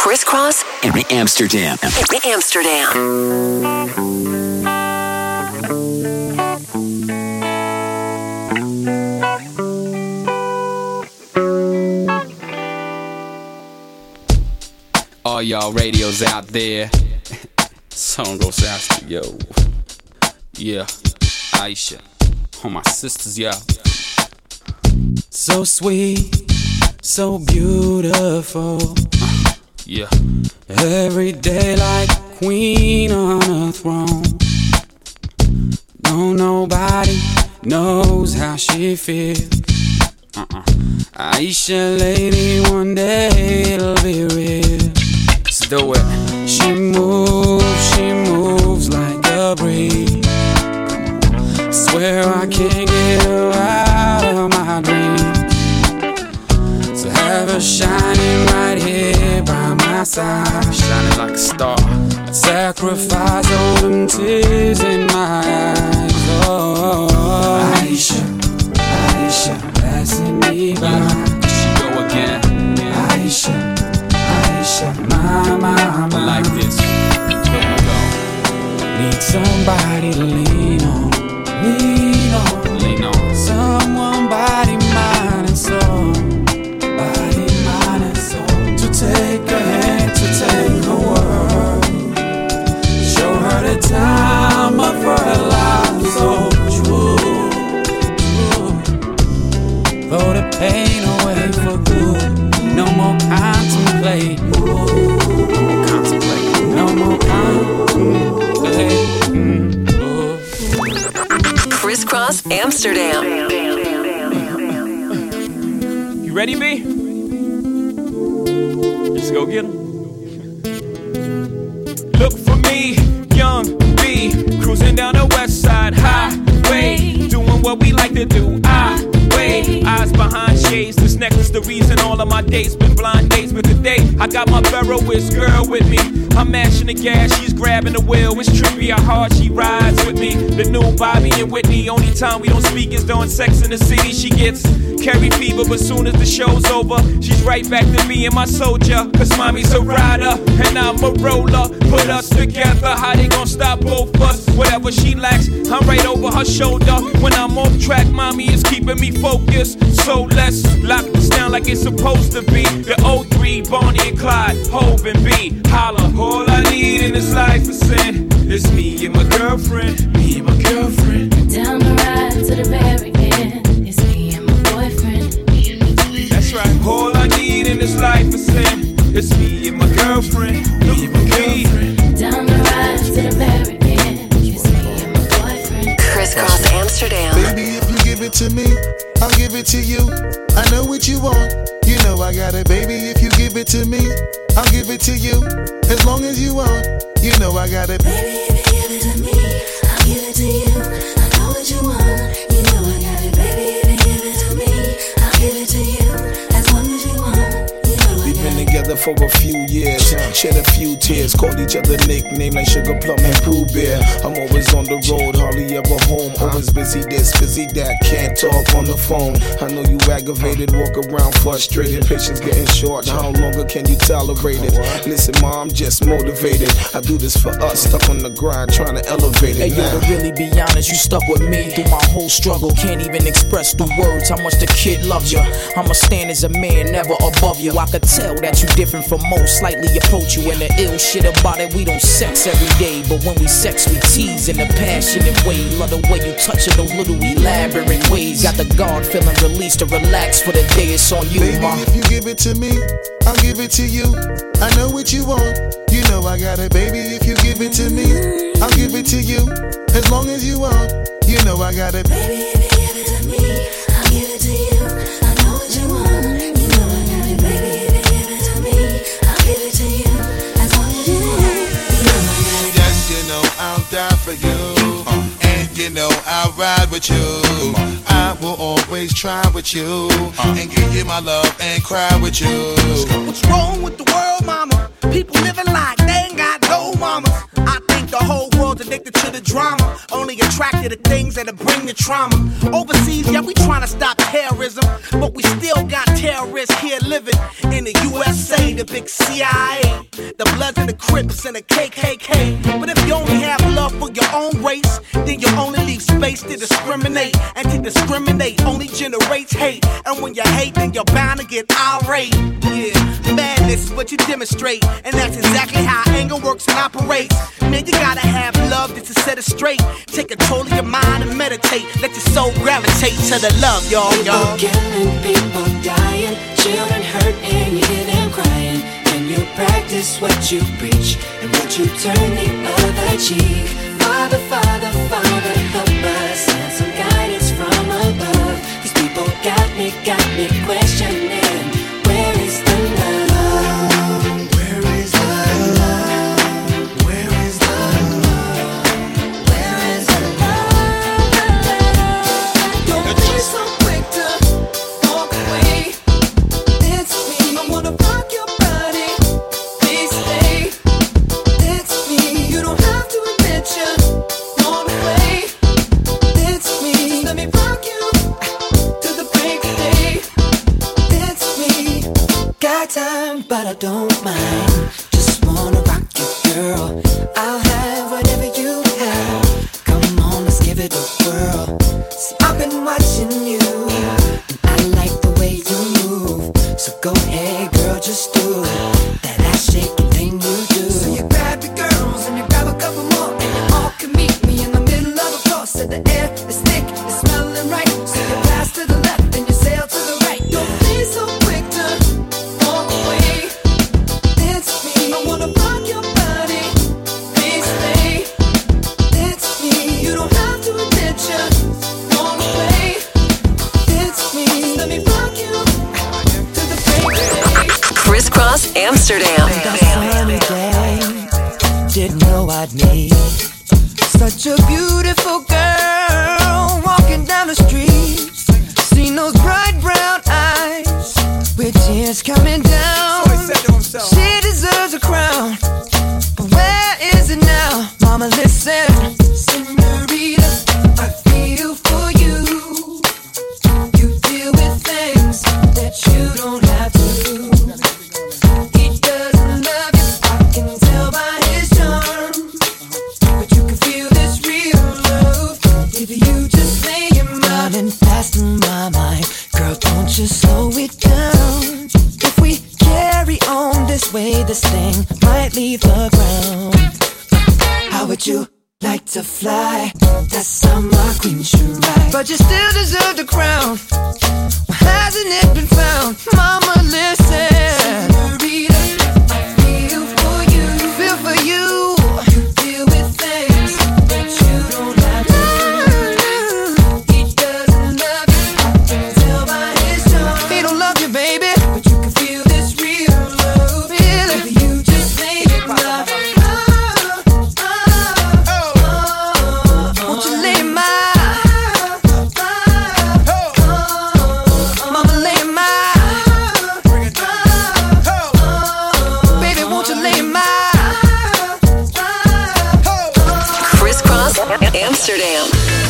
Crisscross in Amsterdam. All y'all radios out there, song goes out to yo. Yeah, Aisha, all my sisters, yeah. So sweet, so beautiful. Yeah, every day like queen on a throne. No, nobody knows how she feels. Aisha, lady, one day it'll be real. Let's do it. She moves like a breeze. Swear I can't get her out of my dreams. So have her shining right here by my side, shining like a star. I'd sacrifice all them tears in my eyes. Oh, Aisha, Aisha, passing me by. Here she go again. Aisha, Aisha, my. Like this. Here we go. Need somebody to lean on. Lean on. Someone, body, mind, and soul. Body, mind, and soul. To take a hand, to take a world. Show her the time of her life. So true. Throw the pain away for good. No more contemplate. No more contemplate. Crisscross Amsterdam. You ready, B? Let's go get 'em. Look for me, young B, cruising down the west side highway, doing what we like to do. Eyes behind shades. This necklace the reason all of my dates been blind dates. But today I got my Veroist girl with me. I'm mashing the gas, she's grabbing the wheel. It's trippy how hard she rides with me. The new Bobby and Whitney. Only time we don't speak is during Sex in the City. She gets carry fever, but soon as the show's over, she's right back to me and my soldier. Cause mommy's a rider and I'm a roller. Put us together, how they gon' stop both us? Whatever she lacks, I'm right over her shoulder. When I'm off track, mommy is keeping me focused. So let's lock this down like it's supposed to be. The 03, Bonnie and Clyde, Hov and B. Holla, all I need in this life is sin. It's me and my girlfriend, me and my girlfriend. Down the ride to the very end. It's me and my boyfriend. That's right, all I need in this life is sin. It's me and my girlfriend, me and my girlfriend. Down the ride to the very end. It's me and my boyfriend. Crisscross Amsterdam. Baby, if you give it to me, I'll give it to you. I know what you want, you know I got it. Baby, if you give it to me, I'll give it to you. As long as you want, you know I got it. Baby, if you give it to me, I'll give it to you. I know what you want, you know I got it. Baby, if you give it to me, I'll give it to you. As long as you want, you know I got it. We've been together for a few years, shed a few tears, called each other nicknames like Sugar Plum and Pooh Bear. I'm always on the road, hardly ever home. Always busy this, busy that, can't talk on the phone. I know you aggravated, walk around frustrated. Patience getting short, how longer can you tolerate it? Listen, ma, I'm just motivated. I do this for us, stuck on the grind, trying to elevate it. Hey, yo, to really be honest, you stuck with me through my whole struggle. Can't even express through words how much the kid loves you. I'ma stand as a man, never above you. I could tell that you different from most, slightly approach you. And the ill shit about it, we don't sex every day, but when we sex, we tease in a passionate way. Love the way you touch it, those little elaborate ways. Got the guard feeling released to relax for the day. It's on you, baby, ma. if you give it to me, I'll give it to you. I know what you want, you know I got it. Baby, if you give it to me, I'll give it to you. As long as you want, you know I got it. Baby, if you give it to me, I'll give it to you. I know what you want, you know I got it. Baby, if you give it to me, I'll give it to you. As long as you want, you know I got it. Yes, you know I'll die for you. And you know I'll ride with you. I will always try with you. And give you my love and cry with you. What's wrong with the world, mama? People living like they ain't got no mamas. I think the whole world's addicted to the drama. Only attracted to things that'll bring the trauma. Overseas, yeah, we trying to stop terrorism, but we still got terrorists here living in the USA. the big CIA, the Bloods and the Crips and the KKK. But if you only have love for your own race, then you only leave space to discriminate. And to discriminate only generates hate. And when you hate, then you're bound to get irate. Yeah, madness is what you demonstrate. And that's exactly how anger works and operates. Man, you gotta have love just to set it straight. Take control of your mind and meditate. Let your soul gravitate to the love, y'all. People killing, people dying, children hurt and you hear them crying. And you practice what you preach and what you turn the other cheek. Father, Father, Father, help us and some guidance from above. These people got me questioning, where is the love? Where is the love? Where is the love? Where is the love? Don't be so quick to walk away. It's me, I wanna rock your body. Please stay. It's me, you don't have to admit you want to play. It's me, just let me rock you to the break of day. It's me, got time but I don't mind. Just wanna rock you, girl. I'll have whatever you have. Come on, let's give it a whirl. See, I've been watching you, and I like the way you move. So go ahead, girl, just do that ass shaking thing you do. So you grab your girls and you grab a couple more, and you all can meet me in the middle of a floor. So the air is thick, it's smelling right. So you pass to the left and you sail to the right. Don't be so quick to walk away. It's me, I wanna rock your body. Please stay. It's me, you don't have to admit you wanna play. It's me, just let me rock you to the break of day. Crisscross Amsterdam. That sunny day, didn't know I'd meet such a beautiful girl walking down the street. Seen those bright brown eyes with tears coming down. She deserves a crown, but where is it now? Mama, listen, señorita, I feel for you. You deal with things that you don't have to. He doesn't love you, I can tell by his charm. But you can feel this real love if you just lay your mind and fast in my mind. Girl, don't you slow it down. If we carry on this way, this thing might leave the ground. How would you like to fly? That's how my queen should ride. But you still deserve the crown. Well, hasn't it been found? Mama, listen, señorita, I feel for you. Feel for you. You deal with things that you don't have to. He doesn't love you, I can tell by his charm. He don't love you, baby, but you can feel this real love. Feel it. If you just lay it down. Won't you lay my mama, lay my baby, won't you lay my Crisscross Amsterdam.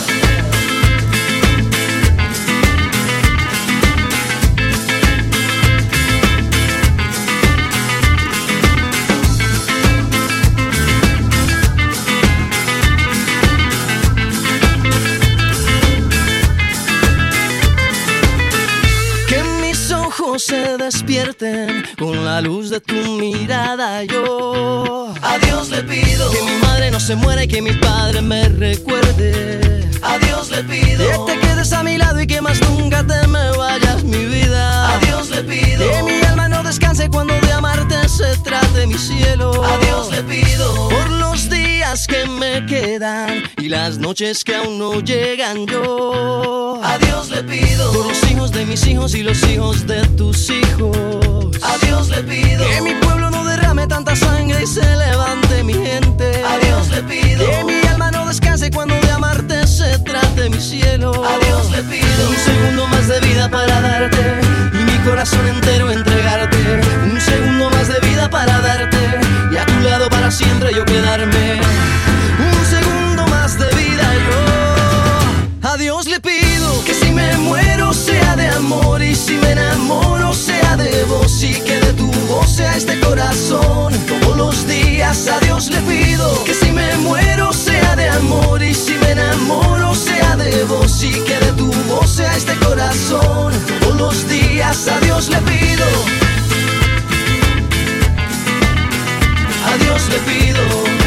que mis ojos se despierten con la luz de tu mirada. Yo a Dios le pido que mi madre no se muera y que mi padre me recuerde. A Dios le pido que te quedes a mi lado y que más nunca te me vayas, mi vida. A Dios le pido que mi alma no descanse cuando de amarte se trate, mi cielo. A Dios le pido por los días que me quedan y las noches que aún no llegan. Yo a Dios le pido por los hijos de mis hijos y los hijos de tus hijos. A Dios le pido que mi pueblo no derrame tanta sangre y se levante mi gente. A Dios le pido que mi alma no descanse cuando de amarte se trate, mi cielo. A Dios le pido un segundo más de vida para darte y mi corazón entero entregarte. Un segundo más de vida para darte y a tu lado para siempre yo quedarme. Un segundo más de vida yo a Dios le pido que si me muero sea de amor y si me enamoro sea de vos y que de tu voz sea corazón. Todos los días a Dios le pido que si me muero sea de amor y si me enamoro sea de vos y que de tu voz sea este corazón. Todos los días a Dios le pido, a Dios le pido.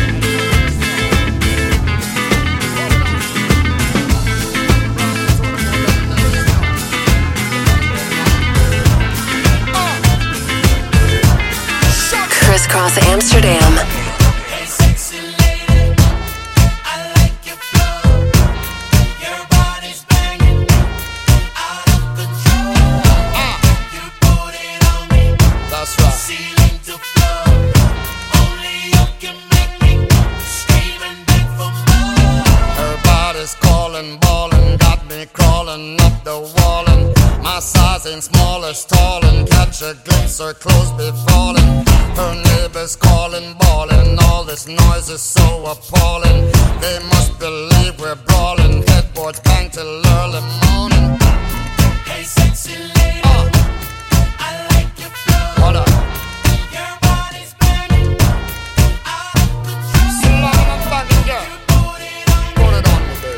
Crisscross Amsterdam. Hey, sexy lady, I like your flow. Your body's banging, out of control. You put it on me, that's right. Ceiling to floor, only you can make me scream and beg for more. Her body's calling, ballin', got me crawling up the wall, and my size ain't small as tall, and catch a glimpse, her clothes be falling. Her neighbors calling, bawling, all this noise is so appalling. They must believe we're brawling, headboards bang till early morning. Hey, sexy lady, I like your flow. Hold up. Your body's banging, out of control. So long, I'm fucking girl. Put it on me, baby.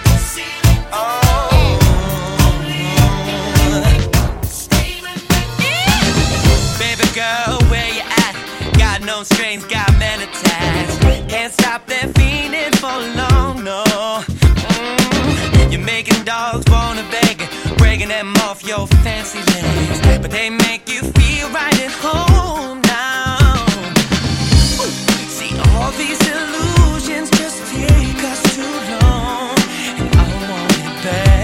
Baby girl, where you at? Got no strings, got men attached. Can't stop their fiending for long, no. You're making dogs wanna beg, breaking them off your fancy legs, but they make you feel right at home now. See, all these illusions just take us too long, and I want it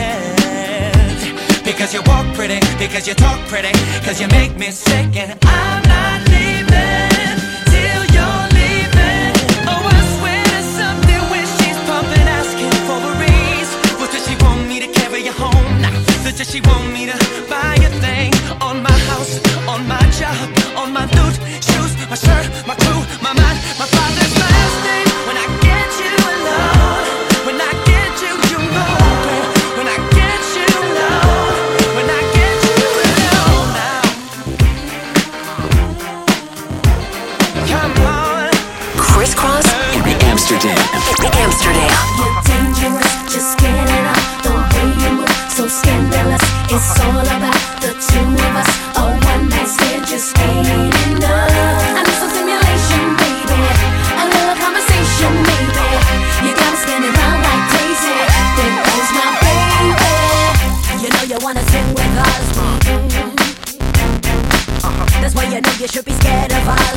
bad. Because you walk pretty, because you talk pretty, because you make me sick, and I'm not leaving till you're leaving. Oh, I swear there's something when she's pumping, asking for a raise. Well, does she want me to carry you home? Nah. Does she want me to buy a thing? On my house, on my job, on my loot, shoes, my shirt, my crew, my mind, my father's last name. When I get you alone, when I get you, you know, babe. When I get you alone, when I get you alone now. Come on. Crisscross Amsterdam. Amsterdam. You're dangerous, just get it up. The way you move, so scandalous. It's all about the two of us. A one night stand just ain't enough. I need some stimulation, baby. A little conversation, maybe. You got me spinning around like crazy. There goes my baby. You know you wanna sing with us. That's why you know you should be scared of us.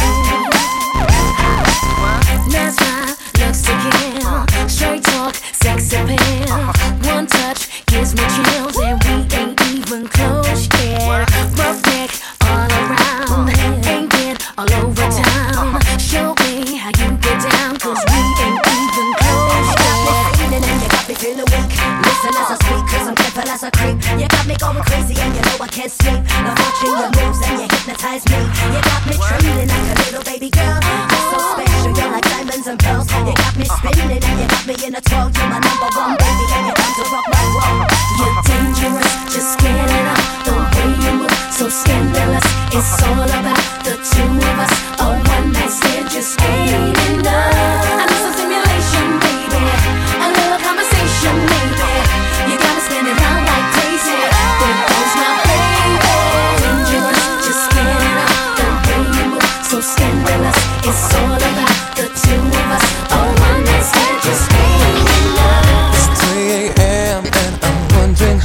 That's my looks to kill. Straight talk, sex appeal. One touch gives me chills, and we ain't even close yet. Rough neck all around, ain't been all over town. Show me how you get down, cause we ain't even close yet. And you got me feeling weak. Listen as I speak, cause I'm careful as I creep. You got me going crazy and you know I can't sleep. Now watching your moves and you hypnotize me. You got me trembling like a little baby girl. You're so special, you're like diamonds and pearls. You got me spinning and you got me in a twirl. You're my number one baby and you're bound to rock my world. You're dangerous, just get it up. The way you move, so scandalous. It's all about the two of us. A one night stand just ain't enough. I need some stimulation, baby. A little conversation, maybe. You got me spinning around like crazy. There goes my baby. Dangerous, just get it up. The way you move, so scandalous. It's all about the two of us. A one night stand just ain't enough. It's 3 a.m. and I'm wondering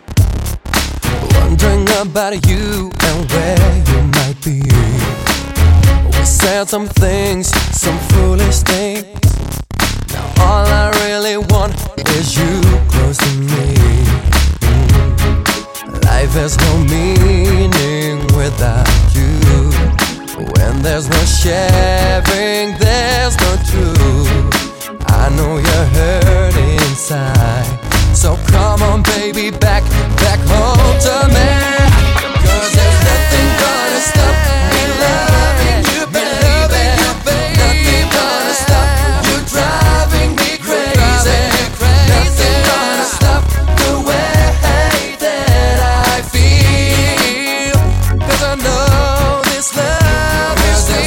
about you and where you might be. We said some things, some foolish things. Now all I really want is you close to me. Life has no meaning without you. When there's no sharing, there's no truth. I know you're hurt inside, so come on baby, back home to me. Cause there's nothing gonna stop me loving you, baby. Nothing gonna stop you driving me crazy. Nothing gonna stop the way that I feel. Cause I know this love is real.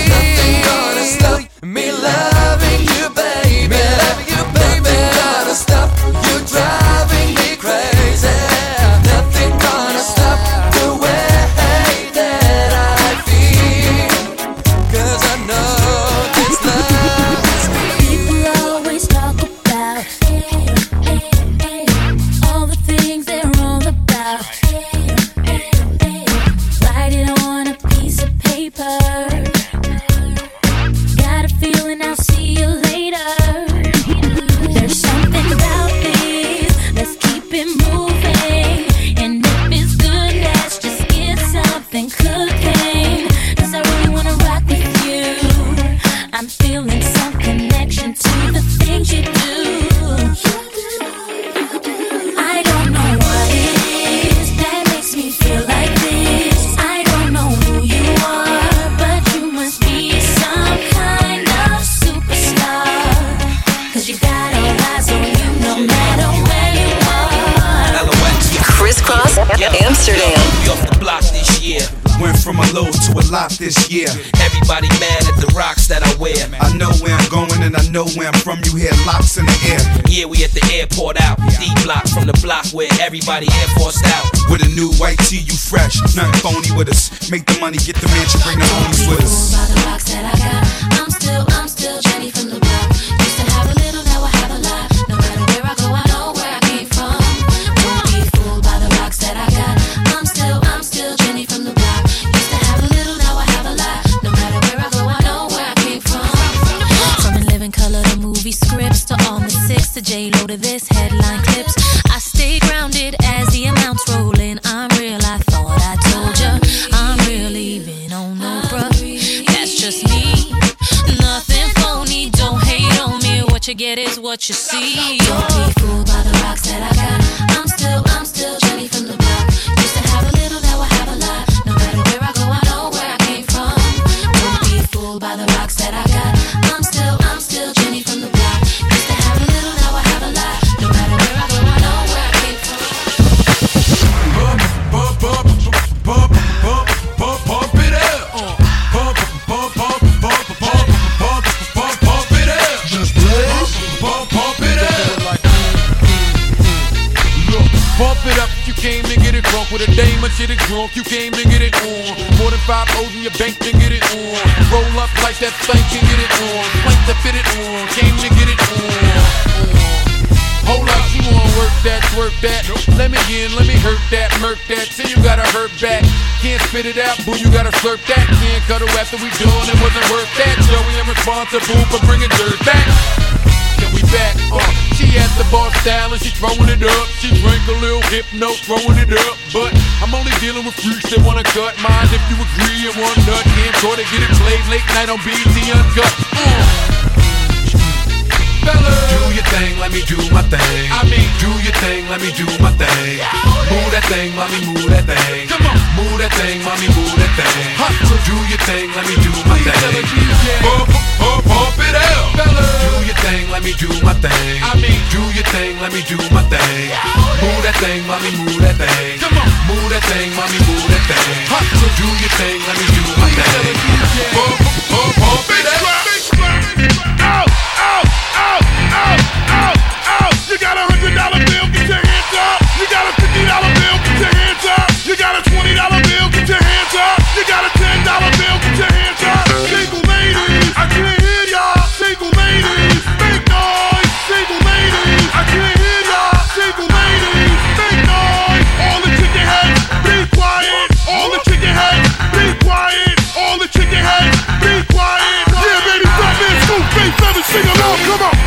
this year. Everybody mad at the rocks that I wear. I know where I'm going and I know where I'm from. You hear locks in the air. Yeah, we at the airport out. D-block from the block where everybody Air Forced out. With a new white tee, you fresh. Nothing phony with us. Make the money, get the mansion, bring the homies with us. By the rocks that I got, I'm still Jenny from the block. Used to have a little, now I have a lot. No matter where I go, I know where I came from. Don't be fooled by the rocks that I got. I'm still Jenny from the block. Used to have a little, now I have a lot. No matter where I go, I know where I came from. From In Living Color to movie scripts to all the six to J-Lo to this headline clips. I stay grounded as the amounts roll in. I'm real, I thought I told ya. I'm real even on no bruh. That's just me. Nothing phony, don't hate on me. What you get is what you see. Don't be fooled by the rocks that I got. I'm still Jenny from the block. Used to have a little, now I have a lot. No matter where I go, I know where I came from. Don't be fooled by the rocks that I got. I'm still Jenny from the block. Used to have a little, now I have a lot. No matter where I go, I know where I came from. Pump it up. Pump it up. Just blaze. Pump it up. Look, pump it up. You came to get it drunk with a dame and shit it drunk. You came to get it on. More than 5 O's in your bank to get it on. Roll up like that thing can get it on. Plank to fit it on. Came to get it on. Hold up, you wanna work that, twerk that. Let me in, let me hurt that, murk that. Till you gotta hurt back. Can't spit it out, boo, you gotta slurp that. Can't cuddle after we done, it wasn't worth that. Joey, I'm responsible for bringing dirt back. Yeah, we back, she at the bar style and she throwing it up. She drink a little hypno, throwing it up. But I'm only dealing with freaks that wanna cut mine. If you agree and one nut, can't try to get it played late night on BET Uncut. Do your thing, let me do my thing. I mean, do your thing, let me do my thing. Move that thing, mommy, move that thing. Come on, move that thing, mommy, move that thing. So do your thing, let me do my thing. Pump it up. Do your thing, let me do my thing. I mean, do your thing, let me do my thing. Move that thing, mommy, move that thing. Come on, move that thing, mommy, move that thing. So do your thing, let me do my thing. Pump it up. You got a $100 bill, get your hands up. You got a $50 bill, get your hands up. You got a $20 bill, get your hands up. You got a $10 bill, get your hands up. Single ladies, I can't hear y'all. Single ladies, make noise. Single ladies, I can't hear y'all. Single ladies, make noise. All the chicken heads, be quiet. All the chicken heads, be quiet. All the chicken heads, be quiet. Yeah, baby, stop this. Scoop, bass, let me sing along. Come on.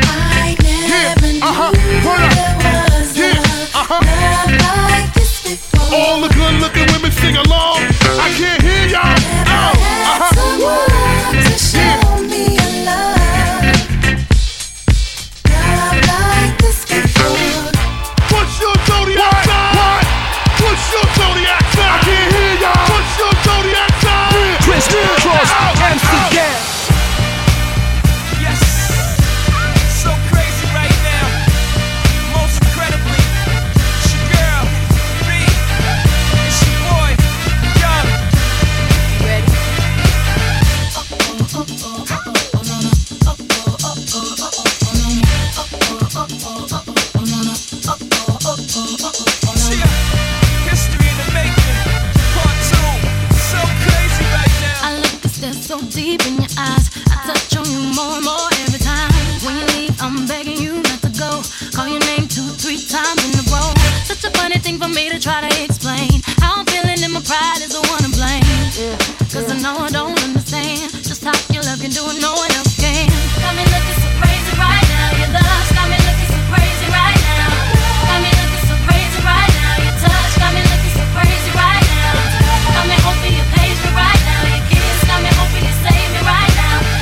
All the good looking women sing along. I can't hear y'all. Someone to show me a love. Love like this before. What's your zodiac sign? What's your zodiac sign? I can't hear y'all. What's your zodiac sign? Crisscross Amsterdam. So deep in your eyes, I touch on you more and more every time. When you leave, I'm begging you not to go. Call your name 2-3 times in a row. Such a funny thing for me to try to explain. How I'm feeling and my pride is the one to blame. Cause I know I don't understand just how your love can do it, no one else can. Got me looking so crazy right now. Your love got me looking so crazy right now. Got me looking so crazy right now. Your touch got me looking so crazy right now. Got me hoping you page me right now. Your kiss got me hoping you save me right now.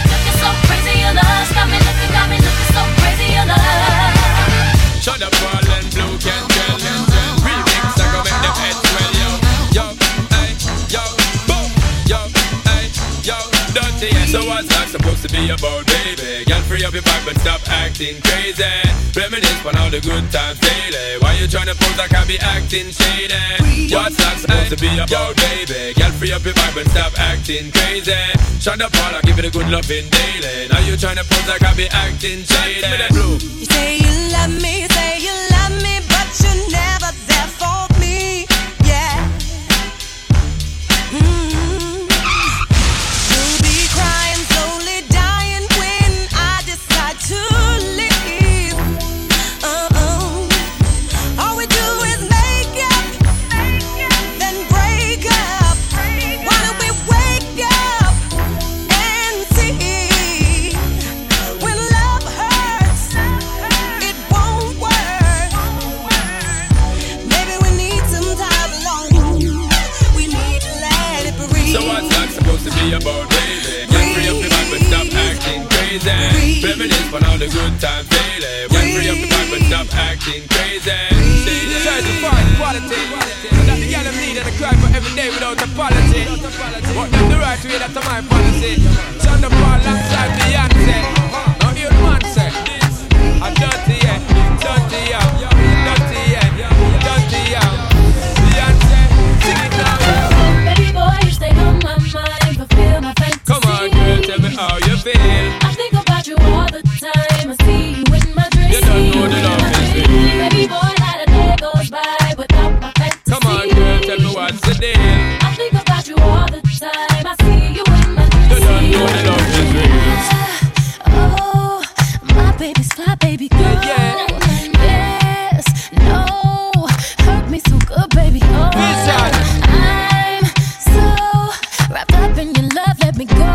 So what's that supposed to be about, baby? Girl, free up your vibe and stop acting crazy. Reminisce on all the good times daily. Why you tryna pose like I be acting shady? What's that supposed to be about, baby? Girl, free up your vibe and stop acting crazy. Shut up, all I give it a good loving daily. Now you tryna pose like I be acting shady. You say you love me, but you're never there for me. Yeah. You'll be crying, slowly dying when I decide to leave. All we do is make up, then break up. Why don't we wake up and see? When love hurts, it won't work. Maybe we need some time alone. We need to let it breathe. So what's that supposed to be about, baby? Get free up your vibe and stop acting crazy. Reminisce on all the good times daily. Get free up your vibe and stop acting crazy. Try to find quality. So that the girl them need and I cry for every day without apology. But them the right way, that's my policy. Sean Paul alongside Beyonce. Now hear the man say this. I'm dirty, yeah. Dirty, yeah. Dirty, yeah. Dirty, yeah. Beyonce, sing it now, yeah. Baby boy, you stay on my mind, fulfill my fantasy. Come on, girl, tell me how you feel. I think about you all the time. I see you in my dreams. You don't know the love is real. Baby boy, not a day goes by without my fantasy. Come on, girl, tell me what's the deal. I think about you all the time. I see you in my dreams. You don't know the love is real. Oh, my baby's fly, baby girl. Yes, no, hurt me so good, baby. Oh, I'm so wrapped up in your love. Let me go.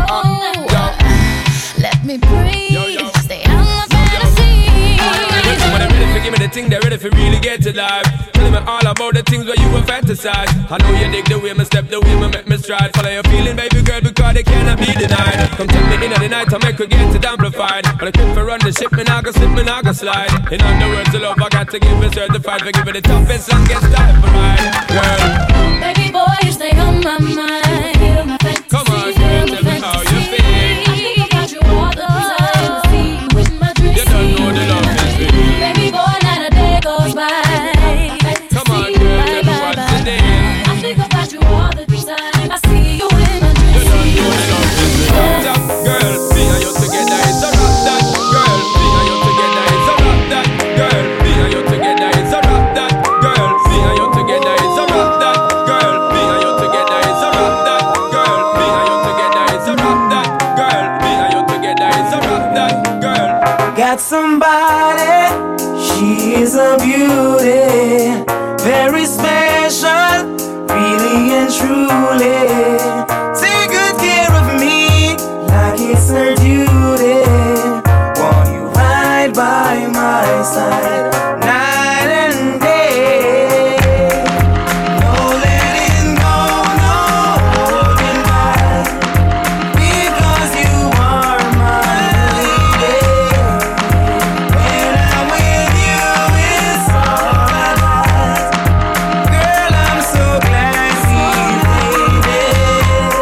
Let me breathe. Stay out my fantasy. When they're ready for give me the thing, they're ready for really get to life. Tell me all about the things where you were fantasize. I know you dig the way me step, the way me make me stride. Follow your feeling, baby girl, because they cannot be denied. Come take me in at the night, I make her get it amplified. But I quit for run the ship, me nah go slip, me nah go slide. In other words, the love I got to give it certified. For give it the toughest, longest time for mine, girl. Baby boy, you stay on my mind. Feel my fantasy. Come on, girl, tell me how you feel. I think about you all the time. I see you in my dreams. You don't know the love is real. Baby boy, not a day goes by. Come on, girl, tell me what's the deal. I think about you all the time. I see you in my dreams. You don't know the love is real. Top girl, me and you together, it's a rock that. Girl, me and you together, it's a rock that. Girl, me and you together, it's a rock that. Girl, me and you together, it's a rock that. Girl, me and you together, it's a rock that. Girl, me and you together, it's a rock that. Girl, me and you together, it's a rock that. Girl. Got somebody, she is a beauty, very special, really and truly. Take good care of me, like it's her duty. Want you right by my side, night and day. No letting go, no holding back, because you are my lady. When I'm with you, it's all I got. Girl, I'm so glad we made it.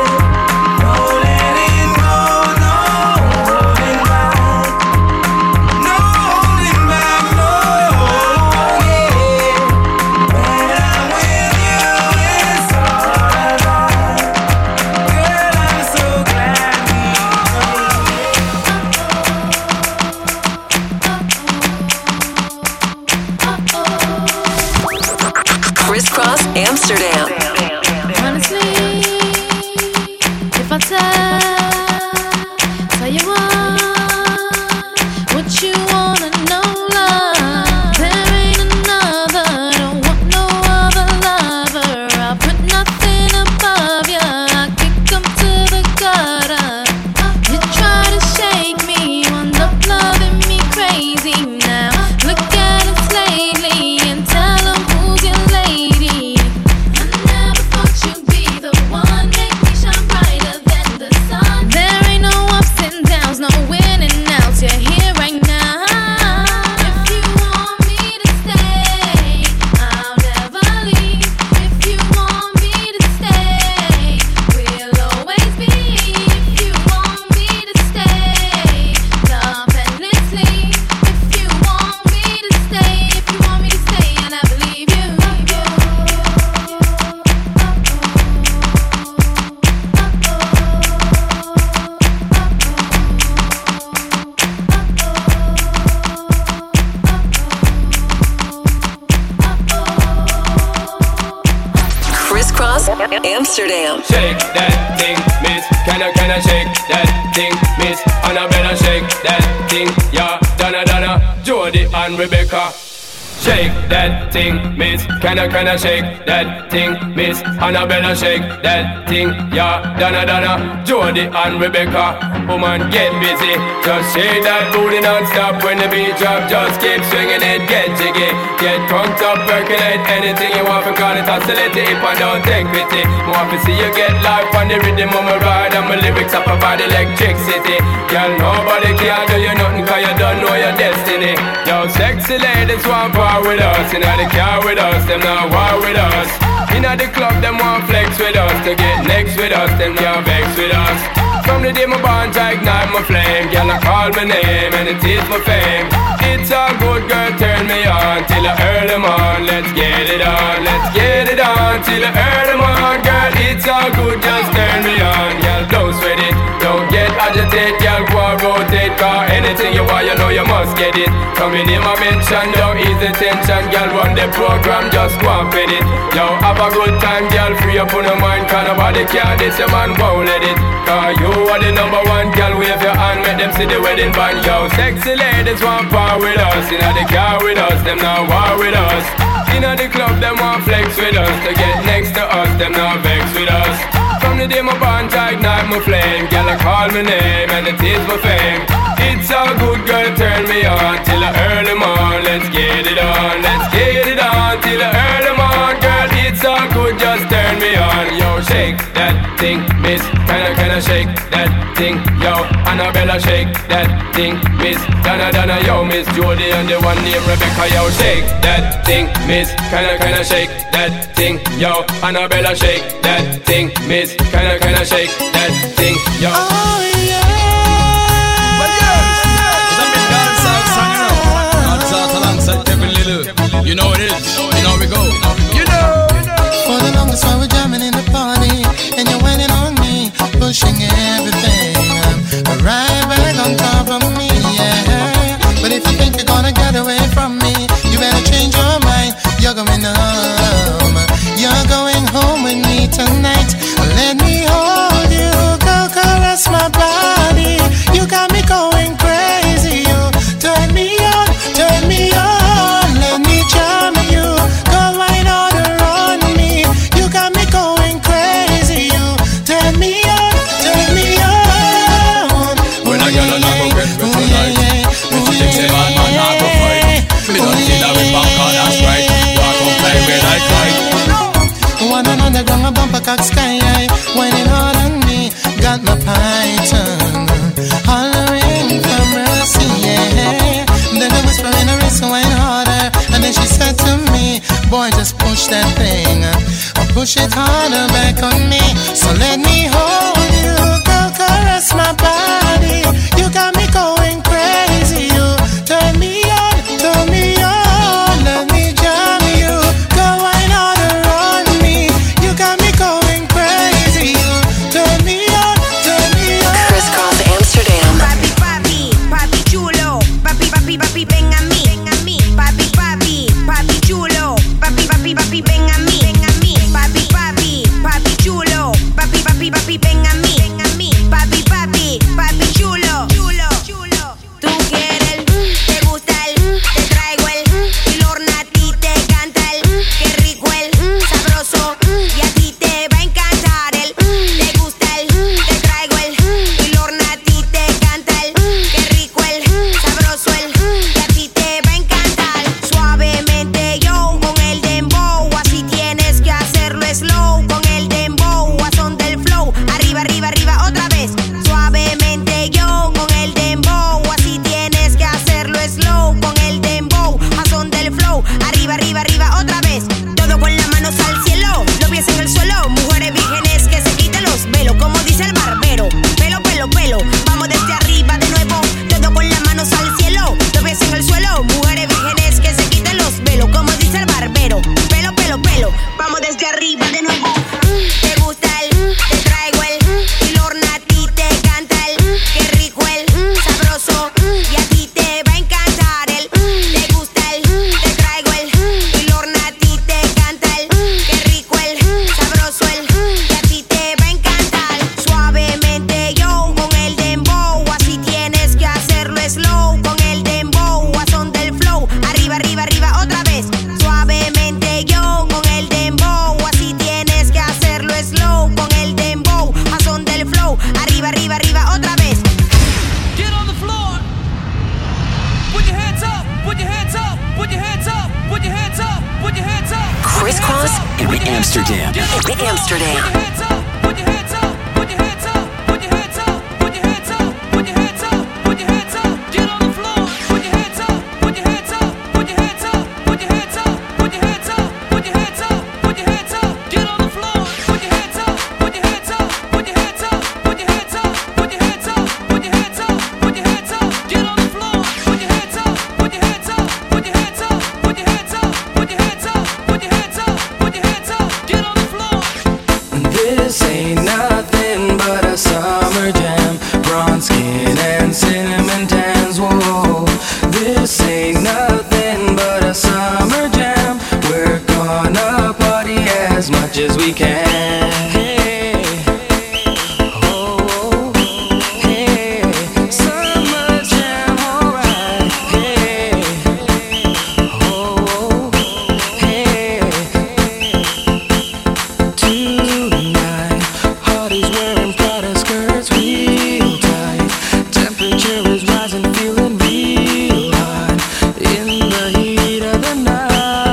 Amsterdam. Shake that thing, miss. Can I shake that thing, miss? Annabella, shake that thing, yeah. Donna, Jody and Rebecca. Shake that thing, miss. Can I shake that thing, miss? Annabella, shake that thing, yeah. Donna, Jody and Rebecca. Woman, get busy. Just shake that booty non-stop when the beat drop. Just keep swinging it, get jiggy. Get crunked up, percolate anything you want. Because it oscillate if I don't take pity. Want to see you get life on the rhythm of my ride. And my lyrics up about electricity. Girl, nobody can do you nothing cause you don't know your destiny. Yo, sexy ladies want part with us. Inna the car with us, them not war with us. Inna the club, them want flex with us. To get next with us, them can't vex with us. From the day my bond, I ignite my flame. Girl, I call my name and it is my fame. It's all good, girl, turn me on till I earn them on. Let's get it on, let's get it on till I earn them on. Girl, it's all good, just turn me on. Girl, don't sweat it, don't get agitated. Girl, go and rotate, cause anything you want, you know you must get it. Coming in my mention, don't ease the tension. Girl, run the program, just go and fit it. Yo, have a good time, girl, free up on your mind. Cause nobody can this, your man won't let it. Cause you are the number one, girl, wave your hand, make them see the wedding band. Yo, sexy ladies want part with us. Inna the car with us, them not war with us. Inna the club, them want flex with us. To get next to us, them not vex with us. From the day my bond, I ignite my flame. Girl, I call my name and it is my fame. It's all good, girl, turn me on till I earn them on. Let's get it on, let's get it on till I earn them on. Girl, it's all good, just turn me on. Yo, shake that thing, miss. Can I shake that thing, yo. Annabella, shake that thing, miss. Donna, yo, miss Jody and the one named Rebecca, yo. Shake that thing, miss. Can I shake that thing, yo. Annabella, shake that thing, miss. Can I shake that thing, yo. Oh yeah. But girls, it's a big dance song, you know. Not out alongside Kevin Little. You know it is. You know we go. You know. For the longest while we're jamming in the party, and you're waiting on me, pushing everything right back on top of me, yeah. But if you think you're gonna get away from me, you better change your mind. You're going home. You're going home with me tonight. Let me hold you, go caress my body. Amsterdam. Amsterdam. This ain't nothing but a summer jam. Bronze skin and cinnamon tans. Whoa, this ain't nothing but a summer jam. We're gonna party as much as we can. Hey, oh, hey, summer jam, alright. Hey, oh, hey. Tonight, party's wearing Prada skirts real tight. Temperature is rising, feeling real hot in the heat of the night.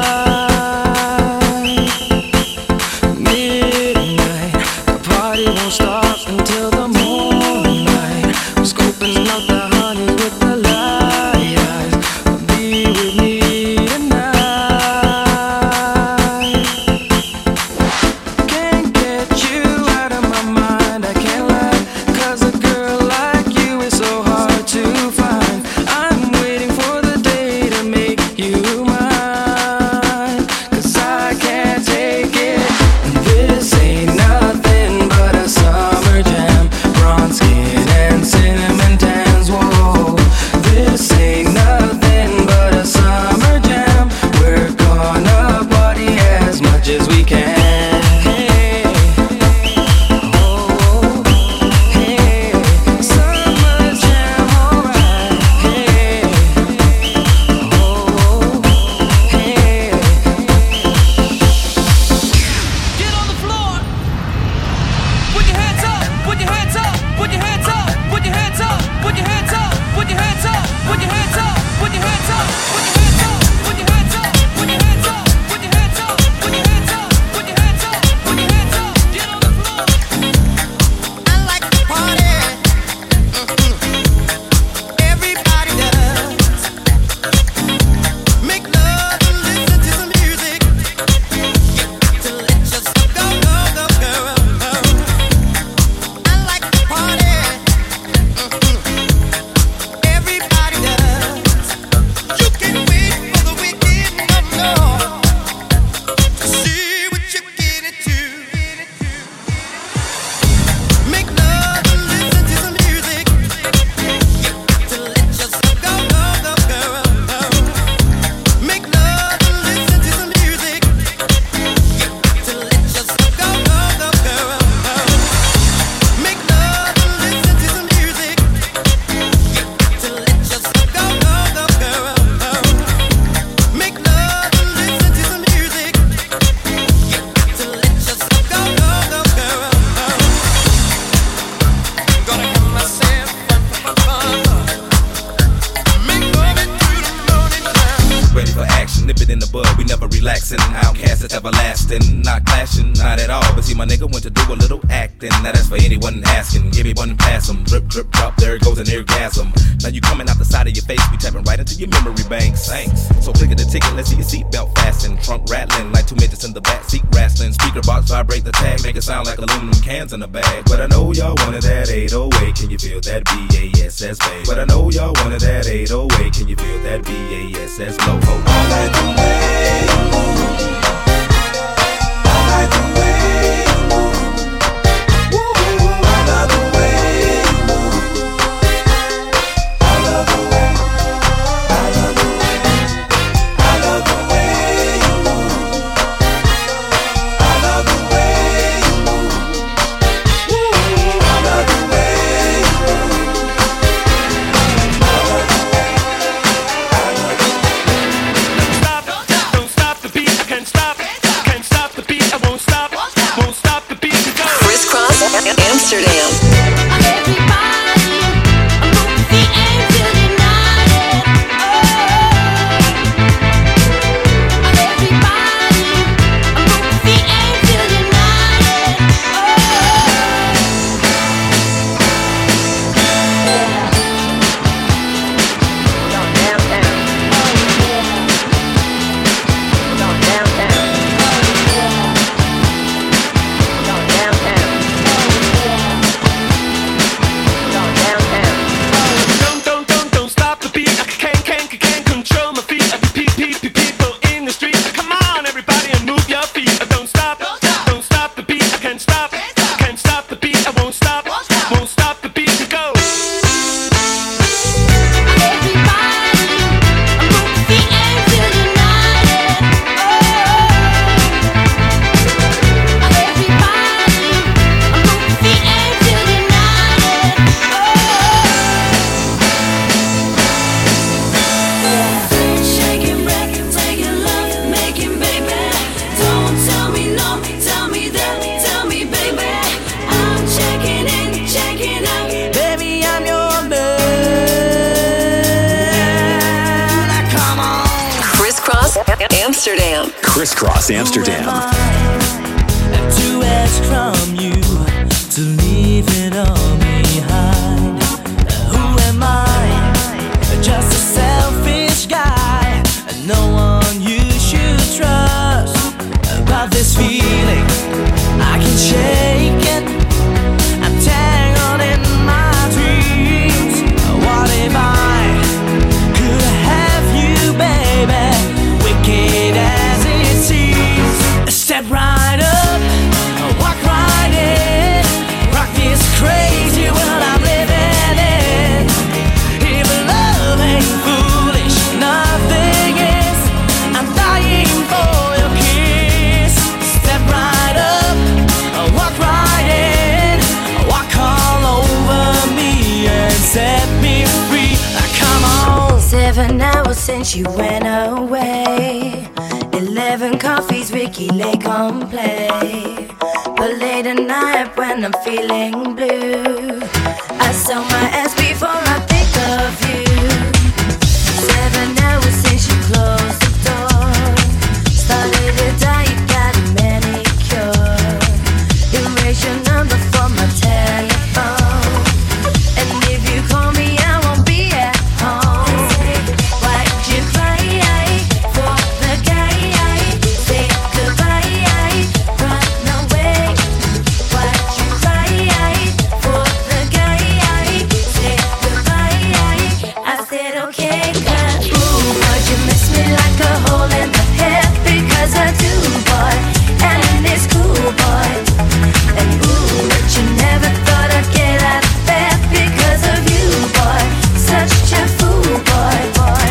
Midnight, the party won't stop until the morning light. I'm scoping out the honeys with the light eyes. Be with me tonight. Can't get you out of my mind, I can't lie. 'Cause a girl like you is so hard to find. I'm waiting for the day to make you mine. 'Cause I can't take it. This ain't nothing but a summer jam. Bronze skin and cinnamon tans. Whoa, this ain't nothing but a summer jam. We're gonna party as much as we can. Hey, oh, hey, summer jam, alright. Hey, oh, hey. Get on the floor. Put your hands up. Put your hands up. Put your hands up. Put your hands up. Put your hands up. Put your hands up. Put your hands up. Put your hands up. Put your hands up. Put your hands up. Put your hands up. Put your hands up. Put your hands up. Put your hands up. Put your hands up. Get on the floor. I like to party. Everybody does. Make love and listen to some music. To let yourself go, go, go, girl. I like to party. Everybody does. You can wait for the weekend, no, to see what you get into. Make love and listen to some music. To let yourself go, go, go, girl. Make love and listen to some music. To let yourself go, go, go, girl. Make love and listen to some music. To let yourself go, go, go, girl. Make love and listen to some music. To let yourself go, go, go, girl. I'm gonna have myself fun. Make love into the morning time. Ready for action, nip it in the bud, we never relaxing. Outcast is everlasting, not clashing, not at all. But see, my nigga went to do a little acting. Now that's for anyone asking. Give me one pass 'em, drip, drip, drop, there goes an orgasm. Now you coming out the side of your face, we tapping right into your memory banks. Thanks. So click at the ticket, let's see your seatbelt fasten. Trunk rattling like 2 midgets in the back seat wrestling. Speaker box vibrate the tag, make it sound like aluminum cans in a bag. But I know y'all wanted that 808, can you feel that BASS bass? But I know y'all wanted that 808, can you feel that BASS flow? Hold on. Don't stop. Amsterdam. Crisscross Amsterdam. To ask from you to leave it all behind. Who am I? Just a selfish guy. No one you should trust. About this feeling, I can shake it. I'm tangled in my dreams. What if I could have you, baby? Wicked as it seems. Step right up, walk right in. Rock this crazy world I'm living in. If love ain't foolish, nothing is. I'm dying for your kiss. Step right up, walk right in. Walk all over me and set me free. Come on. 7 hours since you went away. 11 coffees, Ricky Lake on play. But late at night when I'm feeling blue, I saw my ass before I think of you. 7 hours since you closed the door. Started to die, you got a manicure. Erase your number from my telephone. And if you call me, I won't be at home. Why'd you cry for the guy? Say goodbye, run away. Why'd you cry for the guy? Say goodbye. I said okay, 'cause ooh, would you miss me like a hole in the head? Because I do, boy, and it's cool, boy. And ooh, but you never thought I'd get out of bed because of you, boy. Such a fool, boy, boy.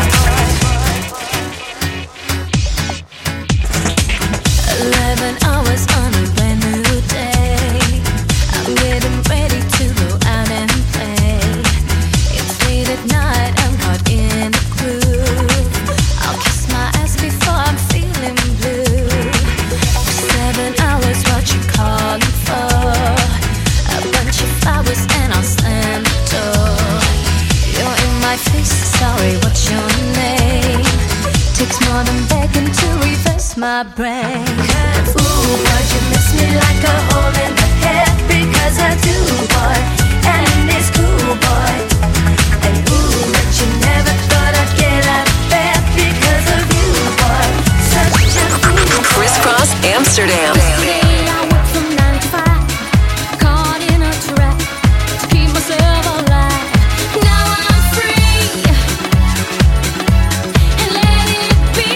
11 hours on a brand new day. I'm getting ready to go out and play. It's late at night, I'm caught in a groove. I'll kiss my ass before I'm feeling blue. 7 hours, what you calling for? A bunch of flowers and I'll slam the door. You're in my face, sorry, what's your name? Takes more than begging to reverse my brain. Ooh, but you miss me like a hole in the head? Because I do, boy, and it's cool, boy. And ooh, but you never thought I'd get out of bed because of you, boy. Such a fool. Crisscross Amsterdam. Yesterday I worked from 9 to 5, caught in a trap to keep myself alive. Now I'm free and let it be.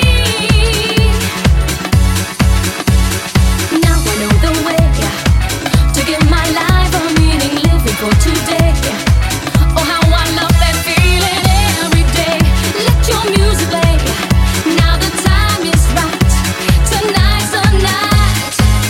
Now I know the way to give my life a meaning, living for today. Oh, how I love that feeling every day. Let your music play. Now the time is right. Tonight's the night.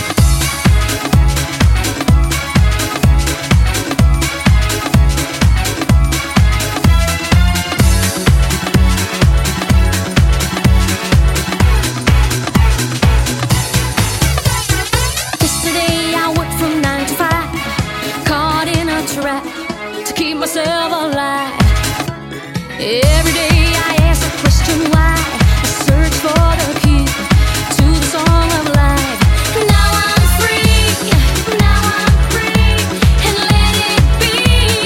Yesterday I worked from 9 to 5, caught in a trap to keep myself alive. Every day I ask the question why, I search for the key to the song of life. Now I'm free, and let it be.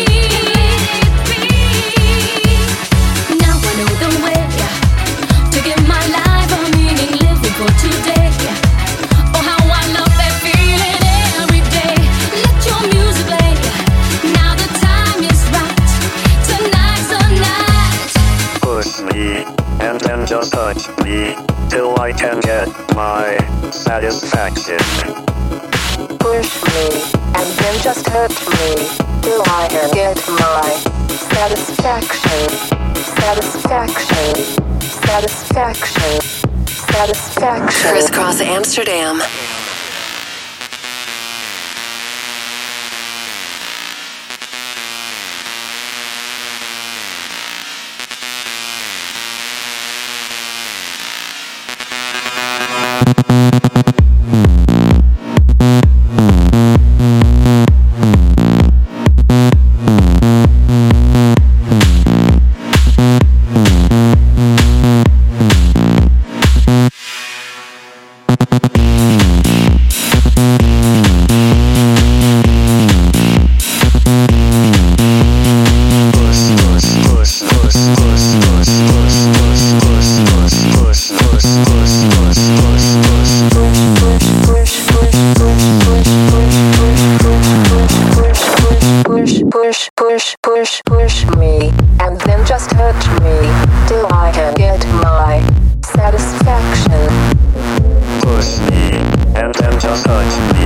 Now I know the way to give my life a meaning, living for today. Oh, how I love that feeling every day. Let your music play. Now the time is right. Tonight's the night. Push me, and then just touch me, till I can get my satisfaction. Push me, and then just hurt me, till I can get my satisfaction. Satisfaction. Satisfaction. Satisfaction. Crisscross Amsterdam. Push me, and then just touch me, till I can get my satisfaction. Push me, and then just touch me,